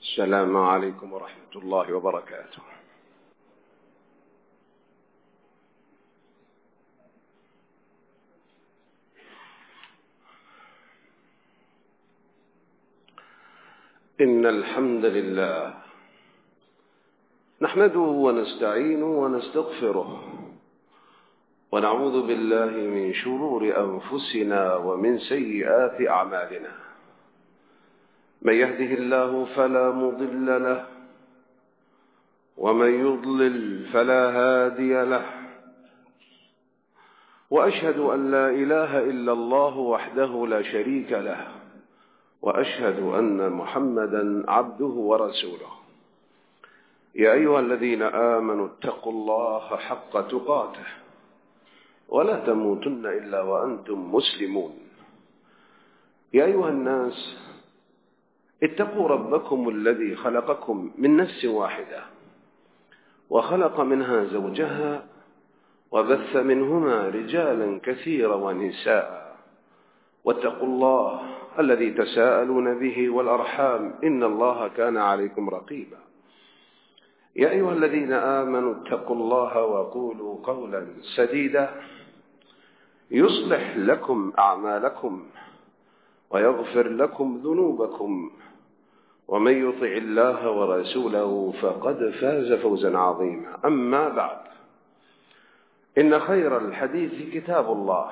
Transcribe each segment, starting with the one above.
السلام عليكم ورحمة الله وبركاته. إن الحمد لله نحمده ونستعينه ونستغفره ونعوذ بالله من شرور أنفسنا ومن سيئات أعمالنا. من يهده الله فلا مضل له ومن يضلل فلا هادي له، وأشهد أن لا إله إلا الله وحده لا شريك له، وأشهد أن محمدا عبده ورسوله. يا أيها الذين آمنوا اتقوا الله حق تقاته ولا تموتن إلا وأنتم مسلمون. يا أيها الناس اتقوا ربكم الذي خلقكم من نفس واحدة وخلق منها زوجها وبث منهما رجالا كثيرا ونساء، واتقوا الله الذي تساءلون به والأرحام إن الله كان عليكم رقيبا. يا أيها الذين آمنوا اتقوا الله وقولوا قولا سديدا يصلح لكم أعمالكم ويغفر لكم ذنوبكم، ومن يطع الله ورسوله فقد فاز فوزا عظيما. أما بعد، إن خير الحديث كتاب الله،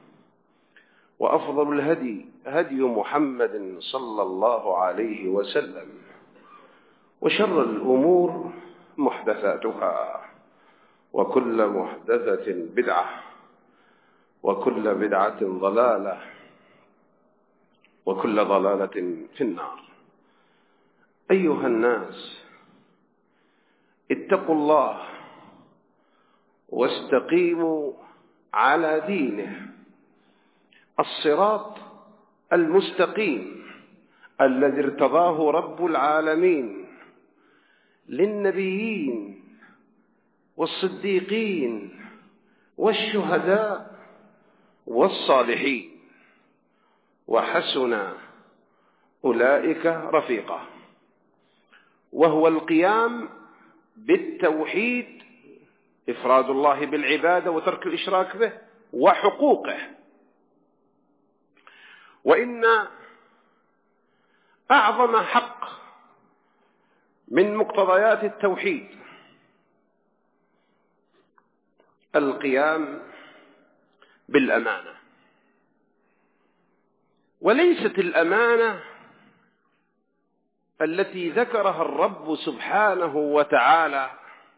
وأفضل الهدي هدي محمد صلى الله عليه وسلم، وشر الأمور محدثاتها، وكل محدثة بدعة، وكل بدعة ضلالة، وكل ضلالة في النار. أيها الناس اتقوا الله واستقيموا على دينه الصراط المستقيم الذي ارتضاه رب العالمين للنبيين والصديقين والشهداء والصالحين، وحسن أولئك رفيقا، وهو القيام بالتوحيد، إفراد الله بالعبادة وترك الإشراك به وحقوقه. وإن أعظم حق من مقتضيات التوحيد القيام بالأمانة، وليست الأمانة التي ذكرها الرب سبحانه وتعالى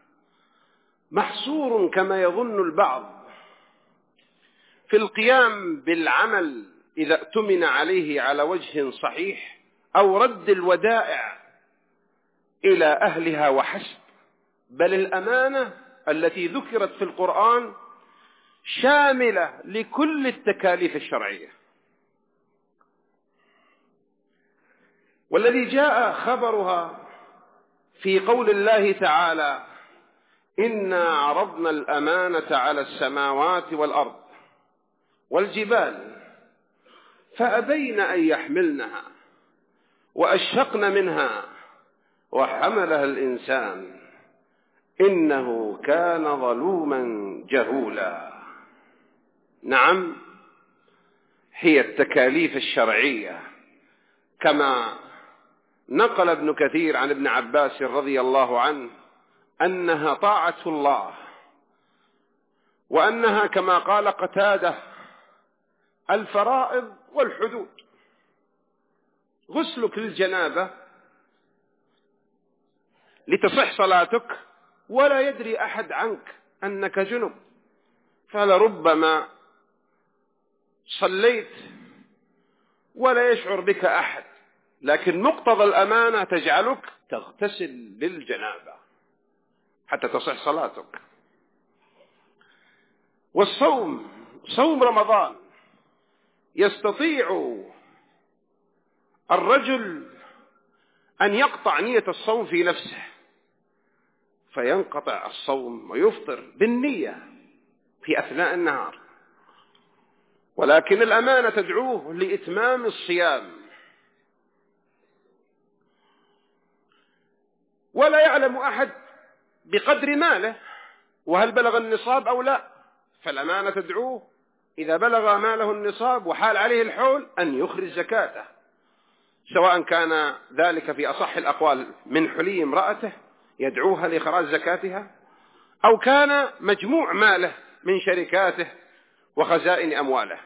محصور كما يظن البعض في القيام بالعمل إذا اؤتمن عليه على وجه صحيح، أو رد الودائع إلى أهلها وحسب. بل الأمانة التي ذكرت في القرآن شاملة لكل التكاليف الشرعية، والذي جاء خبرها في قول الله تعالى: إنا عرضنا الأمانة على السماوات والأرض والجبال فأبين أن يحملنها وأشفقن منها وحملها الإنسان إنه كان ظلوما جهولا. نعم، هي التكاليف الشرعية، كما نقل ابن كثير عن ابن عباس رضي الله عنه أنها طاعة الله، وأنها كما قال قتادة الفرائض والحدود. غسلك للجنابة لتصح صلاتك ولا يدري أحد عنك أنك جنب، فلربما صليت ولا يشعر بك أحد، لكن مقتضى الأمانة تجعلك تغتسل للجنابة حتى تصح صلاتك. والصوم، صوم رمضان، يستطيع الرجل أن يقطع نية الصوم في نفسه فينقطع الصوم ويفطر بالنية في أثناء النهار، ولكن الأمانة تدعوه لإتمام الصيام. ولا يعلم أحد بقدر ماله وهل بلغ النصاب أو لا، فالأمانة تدعوه إذا بلغ ماله النصاب وحال عليه الحول أن يخرج زكاته، سواء كان ذلك في أصح الأقوال من حلي امرأته يدعوها لإخراج زكاتها، أو كان مجموع ماله من شركاته وخزائن أمواله.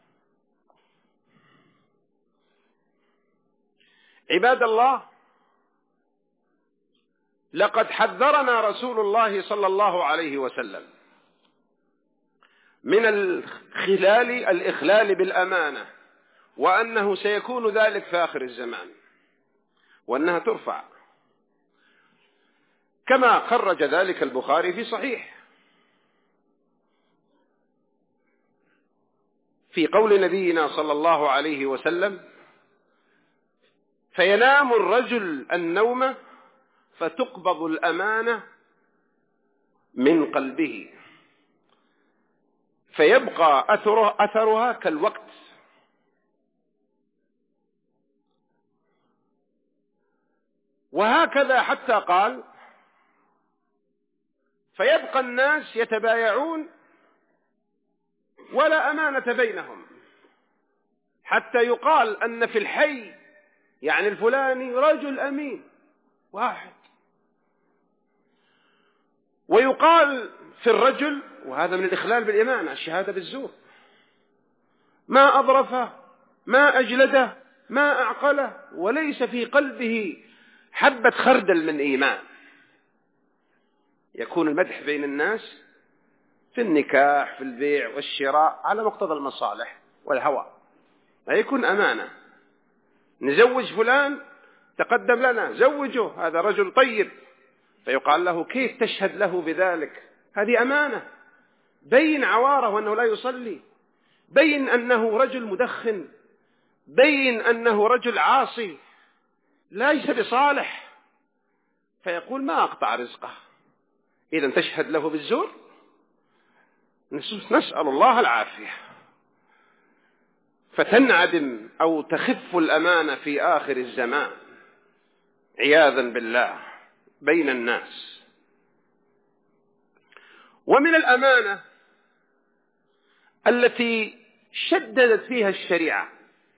عباد الله، لقد حذرنا رسول الله صلى الله عليه وسلم من الإخلال بالأمانة، وأنه سيكون ذلك في آخر الزمان، وأنها ترفع، كما خرج ذلك البخاري في صحيح في قول نبينا صلى الله عليه وسلم: فينام الرجل النوم فتقبض الأمانة من قلبه فيبقى أثرها كالوقت. وهكذا حتى قال: فيبقى الناس يتبايعون ولا أمانة بينهم، حتى يقال أن في الحي يعني الفلاني رجل أمين واحد، ويقال في الرجل، وهذا من الإخلال بالإمانة، الشهادة بالزور، ما أظرفه ما أجلده ما أعقله وليس في قلبه حبة خردل من إيمان. يكون المدح بين الناس في النكاح في البيع والشراء على مقتضى المصالح والهوى، لا يكون أمانة. نزوج فلان تقدم لنا زوجه، هذا رجل طيب، فيقال له: كيف تشهد له بذلك؟ هذه أمانة. بين عواره وأنه لا يصلي، بين أنه رجل مدخن، بين أنه رجل عاصي ليس بصالح، فيقول: ما أقطع رزقه. إذن تشهد له بالزور؟ نسأل الله العافية. فتنعدم أو تخف الأمانة في آخر الزمان عياذا بالله بين الناس. ومن الأمانة التي شددت فيها الشريعة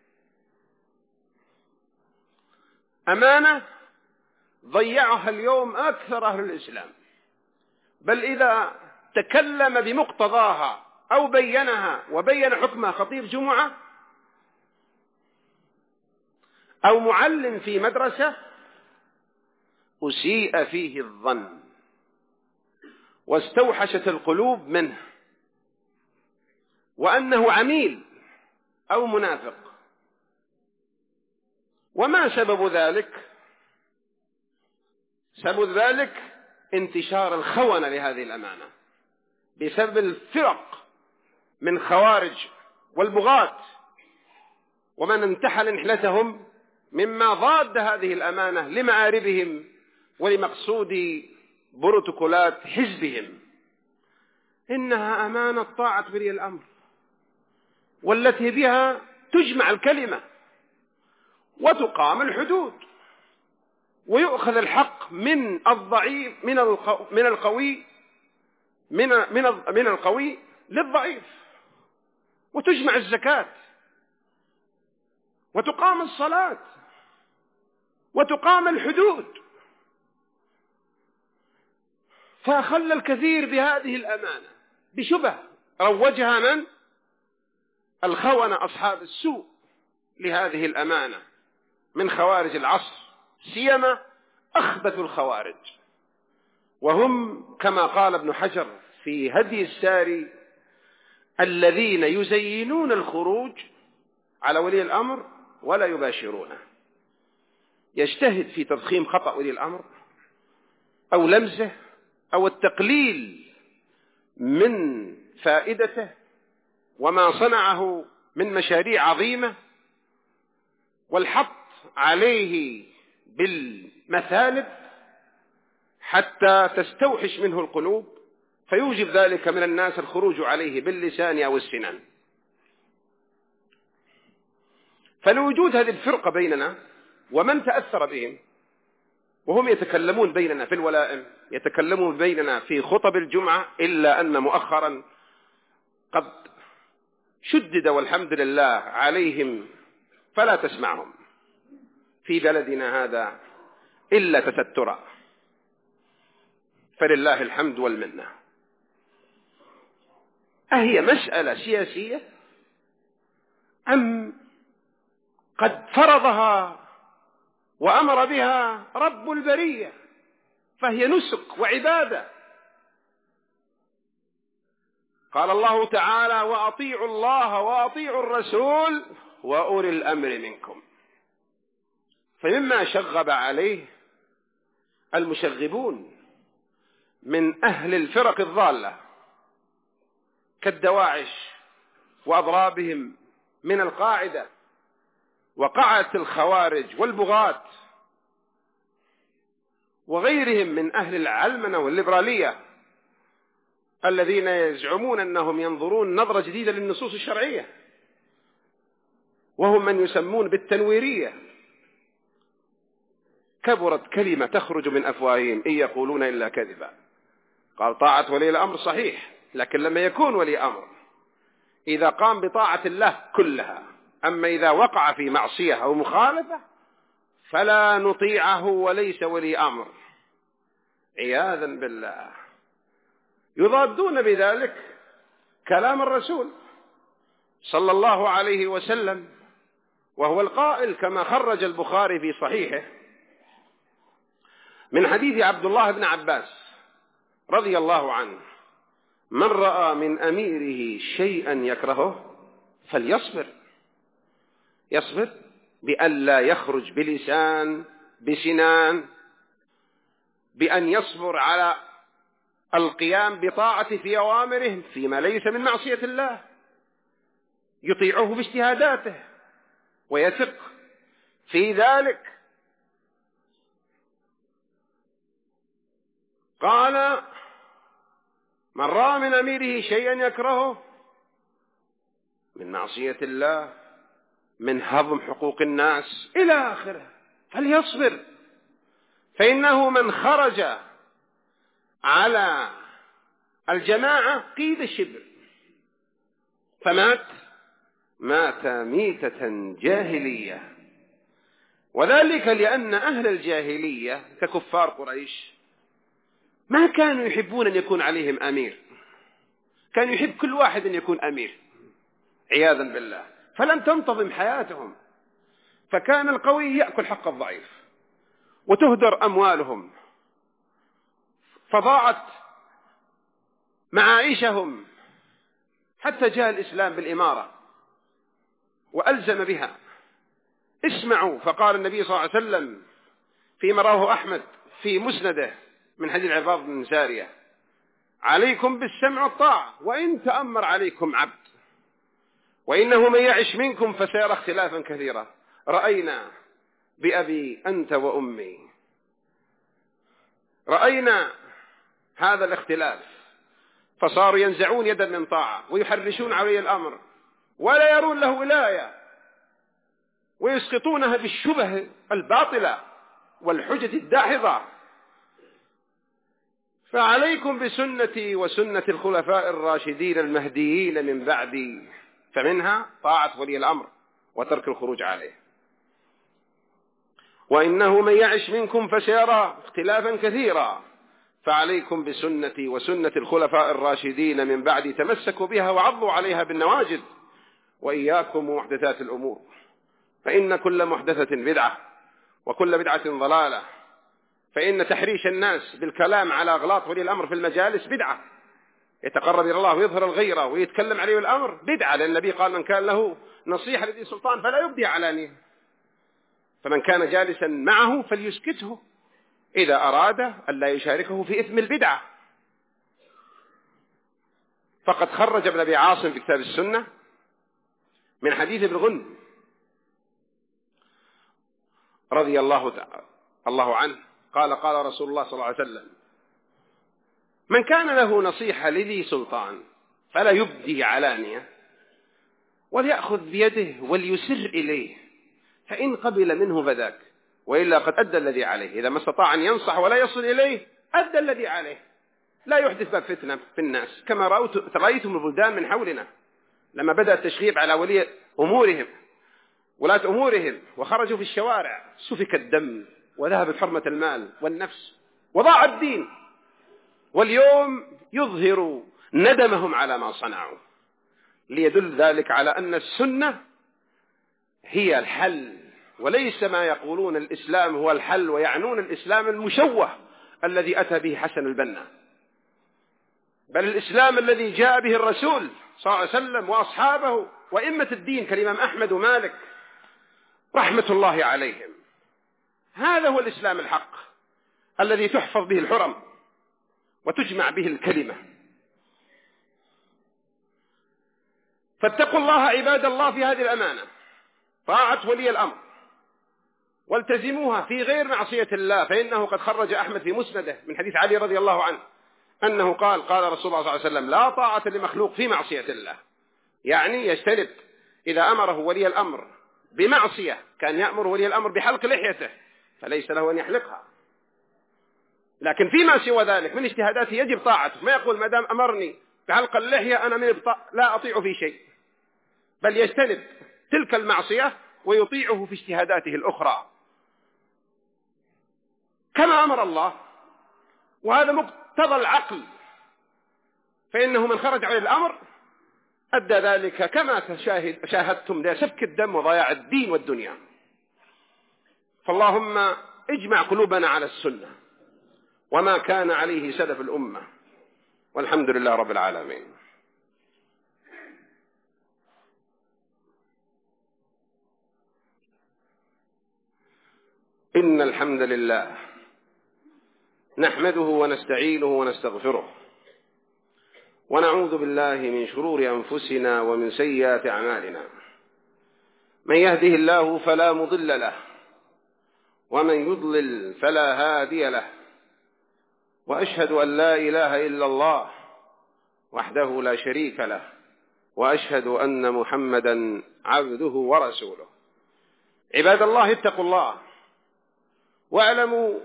أمانة ضيعها اليوم أكثر أهل الإسلام، بل إذا تكلم بمقتضاها أو بينها وبين حكمها خطيب جمعة أو معلم في مدرسة أسيء فيه الظن واستوحشت القلوب منه، وأنه عميل أو منافق. وما سبب ذلك؟ سبب ذلك انتشار الخونة لهذه الأمانة بسبب الفرق من خوارج والبغاة ومن انتحل نحلتهم مما ضاد هذه الأمانة لمآربهم ولمقصود بروتوكولات حزبهم. إنها أمانة طاعة ولي الأمر، والتي بها تجمع الكلمة وتقام الحدود ويؤخذ الحق من الضعيف من القوي من القوي للضعيف، وتجمع الزكاة وتقام الصلاة وتقام الحدود. فأخل الكثير بهذه الأمانة بشبه روجها من الخونة أصحاب السوء لهذه الأمانة من خوارج العصر، سيما أخبث الخوارج، وهم كما قال ابن حجر في هدي الساري: الذين يزينون الخروج على ولي الأمر ولا يباشرونه. يجتهد في تضخيم خطأ ولي الأمر أو لمزه أو التقليل من فائدته وما صنعه من مشاريع عظيمة، والحط عليه بالمثالب حتى تستوحش منه القلوب، فيوجب ذلك من الناس الخروج عليه باللسان أو السنان. فلوجود هذه الفرقة بيننا ومن تأثر بهم وهم يتكلمون بيننا في الولائم، يتكلمون بيننا في خطب الجمعة، إلا أن مؤخرا قد شدد والحمد لله عليهم فلا تسمعهم في بلدنا هذا إلا تسترا، فلله الحمد والمنة. أهي مسألة سياسية أم قد فرضها وأمر بها رب البرية، فهي نسك وعبادة. قال الله تعالى: وأطيعوا الله وأطيعوا الرسول وأولي الأمر منكم. فمما شغب عليه المشغبون من أهل الفرق الضالة كالدواعش وأضرابهم من القاعدة وقاعدة الخوارج والبغاة وغيرهم من أهل العلمنة والليبرالية الذين يزعمون أنهم ينظرون نظرة جديدة للنصوص الشرعية، وهم من يسمون بالتنويرية. كبرت كلمة تخرج من أفواههم إن يقولون إلا كذبا. قال: طاعة ولي الأمر صحيح، لكن لما يكون ولي أمر إذا قام بطاعة الله كلها، أما إذا وقع في معصية أو مخالفة فلا نطيعه وليس ولي أمر، عياذا بالله. يضادون بذلك كلام الرسول صلى الله عليه وسلم، وهو القائل كما خرج البخاري في صحيحه من حديث عبد الله بن عباس رضي الله عنه: من رأى من أميره شيئا يكرهه فليصبر، يصبر بأن لا يخرج بلسان بسنان، بأن يصبر على القيام بطاعة في أوامره فيما ليس من معصية الله، يطيعه باجتهاداته ويثق في ذلك. قال: من رأى من أميره شيئا يكرهه من معصية الله، من هضم حقوق الناس إلى آخره، فليصبر، فإنه من خرج على الجماعة قيد الشبر مات ميتة جاهلية. وذلك لأن أهل الجاهلية ككفار قريش ما كانوا يحبون أن يكون عليهم أمير، كان يحب كل واحد أن يكون أمير عياذا بالله، فلم تنتظم حياتهم، فكان القوي يأكل حق الضعيف وتهدر أموالهم، فضاعت معايشهم، حتى جاء الإسلام بالإمارة وألزم بها. اسمعوا، فقال النبي صلى الله عليه وسلم فيما رواه أحمد في مسنده من حديث العباد بن سارية: عليكم بالسمع والطاعة وإن تأمر عليكم عبد، وإنه من يعش منكم فسيرى اختلافا كثيرا. رأينا بأبي أنت وأمي، رأينا هذا الاختلاف، فصاروا ينزعون يدا من طاعة ويحرشون علي الأمر ولا يرون له ولاية، ويسقطونها بالشبه الباطلة والحجة الداحضة. فعليكم بسنتي وسنة الخلفاء الراشدين المهديين من بعدي، فمنها طاعة ولي الأمر وترك الخروج عليه. وإنه من يعش منكم فسيرى اختلافا كثيرا، فعليكم بسنتي وسنة الخلفاء الراشدين من بعدي، تمسكوا بها وعضوا عليها بالنواجذ، وإياكم ومحدثات الأمور، فإن كل محدثة بدعة وكل بدعة ضلالة. فإن تحريش الناس بالكلام على أغلاط ولي الأمر في المجالس بدعة، يتقرب إلى الله ويظهر الغيرة ويتكلم عليه الأمر بدعة، لأن النبي قال: من كان له نصيحة لذي سلطان فلا يبدي علانية، فمن كان جالسا معه فليسكته إذا أراد أن لا يشاركه في إثم البدعة. فقد خرج ابن أبي عاصم في كتاب السنة من حديث ابن غنم رضي الله عنه قال: قال رسول الله صلى الله عليه وسلم: من كان له نصيحة لذي سلطان فلا يبدي علانية، وليأخذ بيده وليسر إليه، فإن قبل منه فذاك، وإلا قد أدى الذي عليه. إذا ما استطاع أن ينصح ولا يصل إليه أدى الذي عليه، لا يحدث باب فتنة في الناس. كما رأيتم البلدان من حولنا لما بدأ التشغيب على ولي أمورهم ولاة أمورهم وخرجوا في الشوارع سفك الدم وذهبت حرمة المال والنفس وضاع الدين، واليوم يظهر ندمهم على ما صنعوا، ليدل ذلك على أن السنة هي الحل وليس ما يقولون الإسلام هو الحل ويعنون الإسلام المشوه الذي أتى به حسن البنا، بل الإسلام الذي جاء به الرسول صلى الله عليه وسلم وأصحابه وإمة الدين كالإمام أحمد ومالك رحمة الله عليهم. هذا هو الإسلام الحق الذي تحفظ به الحرم وتجمع به الكلمة. فاتقوا الله عباد الله في هذه الأمانة، طاعة ولي الأمر، والتزموها في غير معصية الله، فإنه قد خرج أحمد في مسنده من حديث علي رضي الله عنه أنه قال قال رسول الله صلى الله عليه وسلم لا طاعة لمخلوق في معصية الله، يعني يجتنب إذا أمره ولي الأمر بمعصية، كان يأمر ولي الأمر بحلق لحيته فليس له أن يحلقها، لكن فيما سوى ذلك من اجتهاداته يجب طاعته، ما يقول ما دام أمرني بحلق اللحية أنا لا أطيع في شيء، بل يجتنب تلك المعصية ويطيعه في اجتهاداته الأخرى كما أمر الله، وهذا مقتضى العقل، فإنه من خرج عن الأمر أدى ذلك كما شاهدتم ده سفك الدم وضياع الدين والدنيا. فاللهم اجمع قلوبنا على السنة وما كان عليه سلف الأمة، والحمد لله رب العالمين. إن الحمد لله نحمده ونستعينه ونستغفره ونعوذ بالله من شرور أنفسنا ومن سيئات أعمالنا، من يهده الله فلا مضل له ومن يضلل فلا هادي له، وأشهد أن لا إله إلا الله وحده لا شريك له، وأشهد أن محمدا عبده ورسوله. عباد الله اتقوا الله واعلموا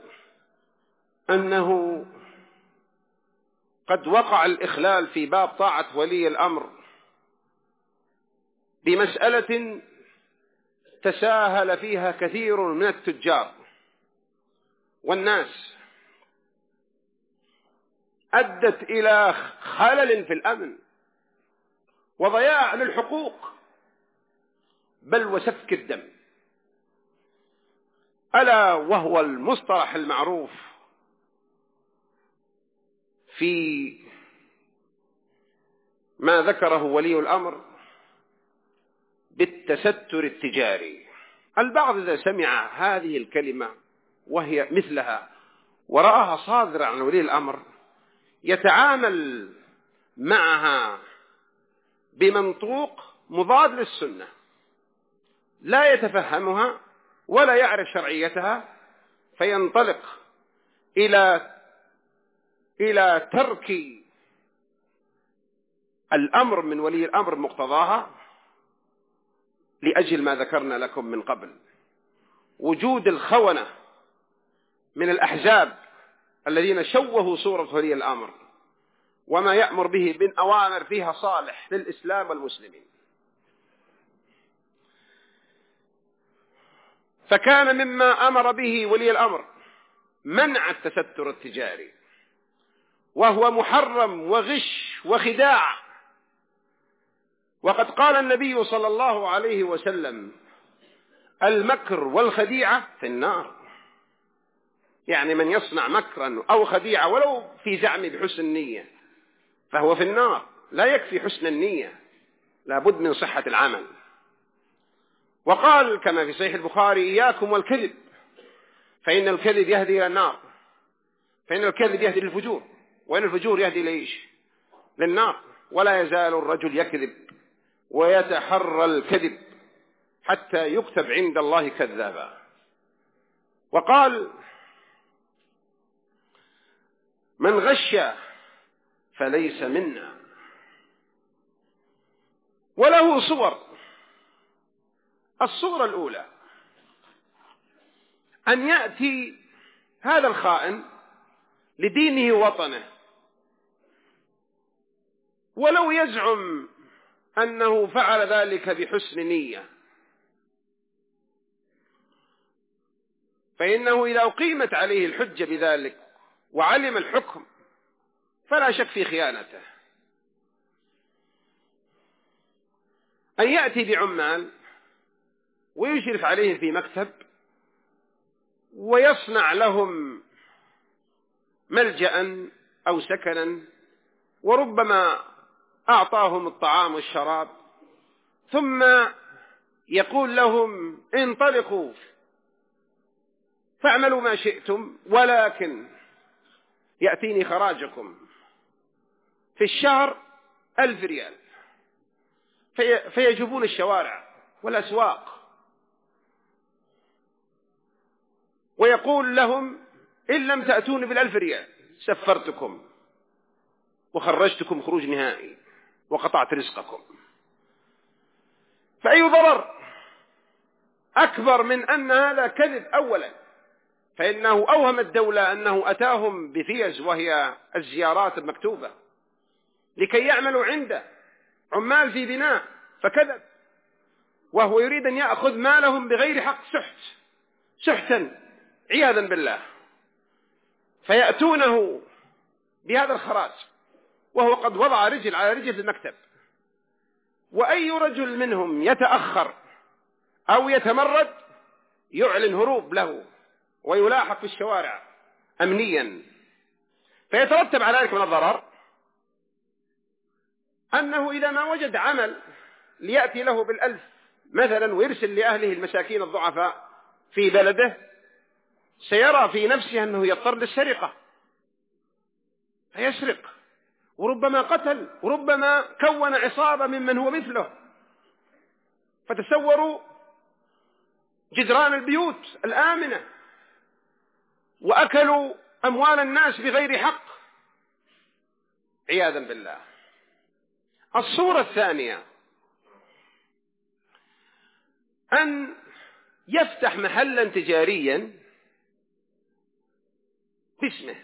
أنه قد وقع الإخلال في باب طاعة ولي الأمر بمسألة تساهل فيها كثير من التجار والناس، أدت إلى خلل في الأمن وضياع للحقوق بل وسفك الدم، ألا وهو المصطلح المعروف في ما ذكره ولي الأمر بالتستر التجاري. البعض إذا سمع هذه الكلمة وهي مثلها ورآها صادرة عن ولي الأمر يتعامل معها بمنطوق مضاد للسنة، لا يتفهمها ولا يعرف شرعيتها، فينطلق إلى ترك الأمر من ولي الأمر مقتضاها لأجل ما ذكرنا لكم من قبل، وجود الخونة من الأحزاب الذين شوهوا صورة ولي الأمر وما يأمر به من أوامر فيها صالح للإسلام والمسلمين. فكان مما أمر به ولي الأمر منع التستر التجاري، وهو محرم وغش وخداع، وقد قال النبي صلى الله عليه وسلم المكر والخديعة في النار، يعني من يصنع مكرا أو خديعة ولو في زعم بحسن النية فهو في النار، لا يكفي حسن النية، لابد من صحة العمل. وقال كما في صحيح البخاري إياكم والكذب فإن الكذب يهدي إلى النار، فإن الكذب يهدي للفجور، وإن الفجور يهدي لإيش؟ للنار. ولا يزال الرجل يكذب ويتحرى الكذب حتى يكتب عند الله كذابا. وقال من غش فليس منا. وله صور. الصورة الأولى أن يأتي هذا الخائن لدينه وطنه، ولو يزعم أنه فعل ذلك بحسن نية، فإنه إذا أقيمت عليه الحجة بذلك وعلم الحكم فلا شك في خيانته. أن يأتي بعمال ويشرف عليهم في مكتب ويصنع لهم ملجأ أو سكنا، وربما أعطاهم الطعام والشراب، ثم يقول لهم انطلقوا فاعملوا ما شئتم، ولكن يأتيني خراجكم في الشهر 1000 ريال. فيجوبون الشوارع والأسواق، ويقول لهم إن لم تأتوني بال1000 ريال سفرتكم وخرجتكم خروج نهائي وقطعت رزقكم. فأي ضرر أكبر من أن هذا كذب؟ أولا فإنه أوهم الدولة أنه أتاهم بفيز، وهي الزيارات المكتوبة، لكي يعملوا عنده عمال في بناء، فكذب، وهو يريد أن يأخذ مالهم بغير حق، سحتا عياذا بالله. فيأتونه بهذا الخراج وهو قد وضع رجل على رجل في المكتب، وأي رجل منهم يتأخر أو يتمرد يعلن هروب له ويلاحق في الشوارع أمنيا. فيترتب على ذلك من الضرر أنه إذا ما وجد عمل ليأتي له بال1000 مثلا ويرسل لأهله المساكين الضعفاء في بلده، سيرى في نفسه أنه يضطر للسرقة فيسرق، وربما قتل، وربما كون عصابة ممن هو مثله. فتسوروا جدران البيوت الآمنة وأكلوا أموال الناس بغير حق عياذا بالله. الصورة الثانية أن يفتح محلا تجاريا باسمه،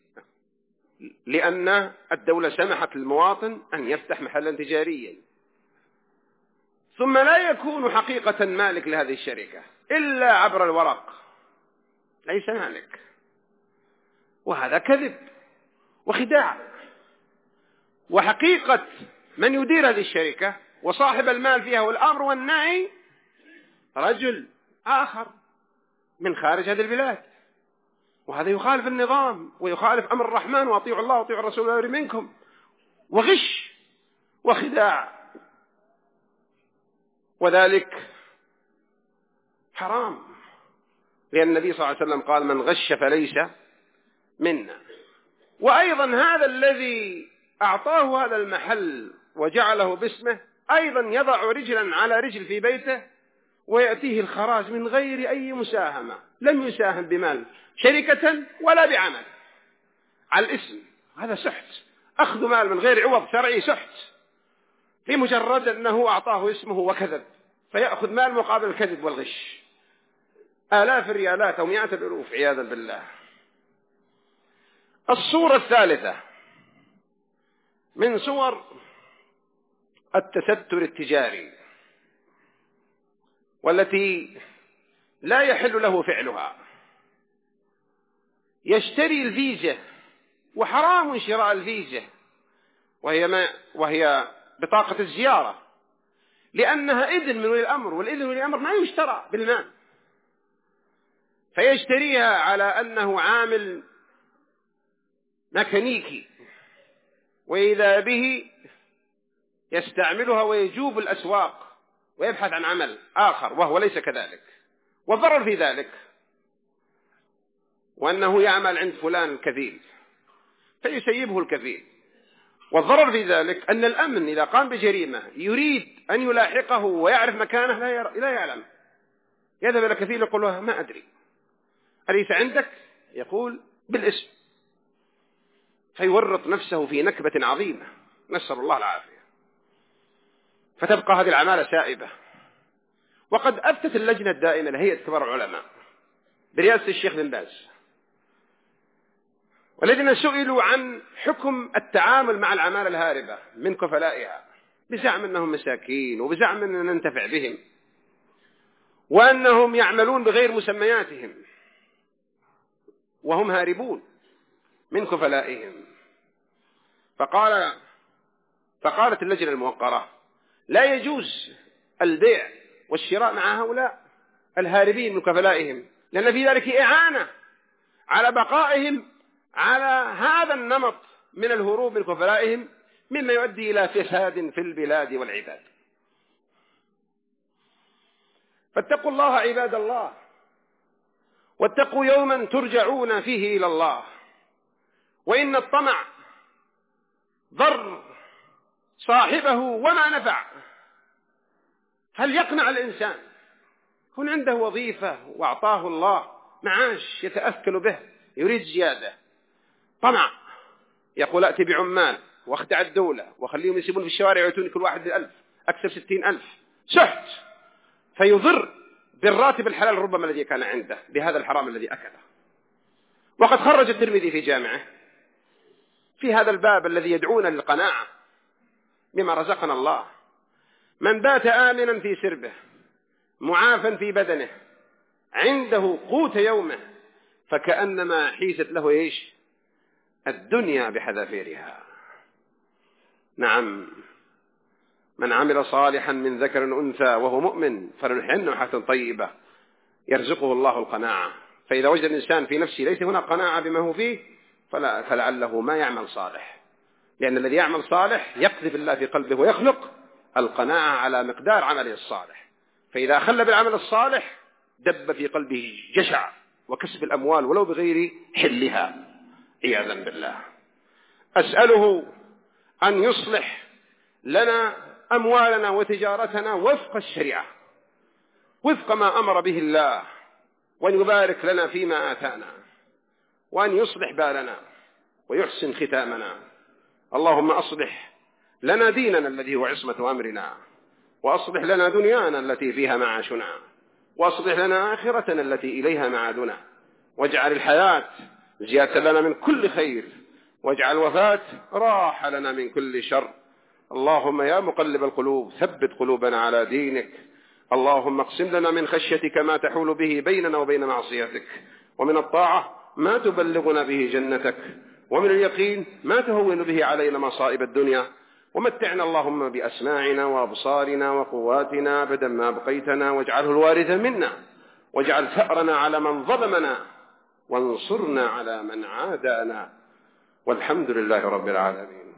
لأن الدولة سمحت للمواطن أن يفتح محلا تجاريا، ثم لا يكون حقيقة مالك لهذه الشركة إلا عبر الورق، ليس مالك. وهذا كذب وخداع. وحقيقة من يدير هذه الشركة وصاحب المال فيها والأمر والنهي رجل آخر من خارج هذه البلاد، وهذا يخالف النظام ويخالف أمر الرحمن، وأطيعوا الله وأطيعوا الرسول وأمر منكم، وغش وخداع، وذلك حرام، لأن النبي صلى الله عليه وسلم قال من غش فليس منا. وأيضا هذا الذي أعطاه هذا المحل وجعله باسمه أيضا يضع رجلا على رجل في بيته ويأتيه الخراج من غير أي مساهمة، لم يساهم بمال شركة ولا بعمل، على الاسم. هذا سحت، أخذ مال من غير عوض شرعي سحت، في مجرد أنه أعطاه اسمه وكذب، فيأخذ مال مقابل الكذب والغش، آلاف الريالات أو مئات الألوف عياذا بالله. الصورة الثالثة من صور التستر التجاري، والتي لا يحل له فعلها، يشتري الفيزا، وحرام شراء الفيزا وهي بطاقة الزيارة، لأنها إذن من ولي الأمر، والإذن من ولي الأمر ما يشترى بالمال، فيشتريها على أنه عامل ميكانيكي، وإذا به يستعملها ويجوب الأسواق ويبحث عن عمل آخر وهو ليس كذلك. والضرر في ذلك وأنه يعمل عند فلان الكفيل فيسيبه الكفيل. والضرر في ذلك أن الأمن إذا قام بجريمة يريد أن يلاحقه ويعرف مكانه لا يعلم، يذهب إلى الكفيل يقول له ما أدري أليس عندك؟ يقول بالاسم، فيورط نفسه في نكبة عظيمة، نسأل الله العافية. فتبقى هذه العمالة سائبة. وقد أفتت اللجنة الدائمة لهيئة كبار العلماء برئاسة الشيخ بن باز، والذين سئلوا عن حكم التعامل مع العمالة الهاربة من كفلائها بزعم أنهم مساكين، وبزعم أننا ننتفع بهم، وأنهم يعملون بغير مسمياتهم وهم هاربون من كفلائهم. فقالت اللجنة الموقرة: لا يجوز البيع والشراء مع هؤلاء الهاربين من كفلائهم، لأن في ذلك إعانة على بقائهم على هذا النمط من الهروب من كفلائهم، مما يؤدي إلى فساد في البلاد والعباد. فاتقوا الله عباد الله، واتقوا يوما ترجعون فيه إلى الله، وإن الطمع ضر صاحبه وما نفع. هل يقنع الإنسان؟ يكون عنده وظيفة وأعطاه الله معاش يتأكل به، يريد زيادة، طمع، يقول أتي بعمال واخدع الدولة وخليهم يسيبون في الشوارع ويأتوني كل واحد ب1,000، أكسب 60,000، سحت، فيضر بالراتب الحلال ربما الذي كان عنده بهذا الحرام الذي أكله. وقد خرج الترمذي في جامعه في هذا الباب الذي يدعون للقناعة بما رزقنا الله: من بات آمنا في سربه معافا في بدنه عنده قوت يومه فكأنما حيزت له الدنيا بحذافيرها. نعم، من عمل صالحا من ذكر أنثى وهو مؤمن فلنحيينه حياة طيبة يرزقه الله القناعة. فإذا وجد الإنسان في نفسه ليس هنا قناعة بما هو فيه فلعله ما يعمل صالح، لأن الذي يعمل صالح يقذف الله في قلبه ويخلق القناعة على مقدار عمله الصالح. فإذا خل بالعمل الصالح دب في قلبه جشع وكسب الأموال ولو بغير حلها عياذا بالله. أسأله أن يصلح لنا أموالنا وتجارتنا وفق الشريعة، وفق ما أمر به الله، وأن يبارك لنا فيما آتانا، وأن يصلح بالنا ويحسن ختامنا. اللهم أصلح لنا ديننا الذي هو عصمة أمرنا، وأصلح لنا دنيانا التي فيها معاشنا، وأصلح لنا آخرتنا التي إليها معادنا، واجعل الحياة زيادة لنا من كل خير، واجعل الوفاة راحة لنا من كل شر. اللهم يا مقلب القلوب ثبت قلوبنا على دينك. اللهم اقسم لنا من خشيتك ما تحول به بيننا وبين معصيتك، ومن الطاعة ما تبلغنا به جنتك، ومن اليقين ما تهون به علينا مصائب الدنيا. ومتعنا اللهم بأسماعنا وأبصارنا وقواتنا أبدا ما بقيتنا، واجعله الوارث منا، واجعل ثأرنا على من ظلمنا، وانصرنا على من عادانا، والحمد لله رب العالمين.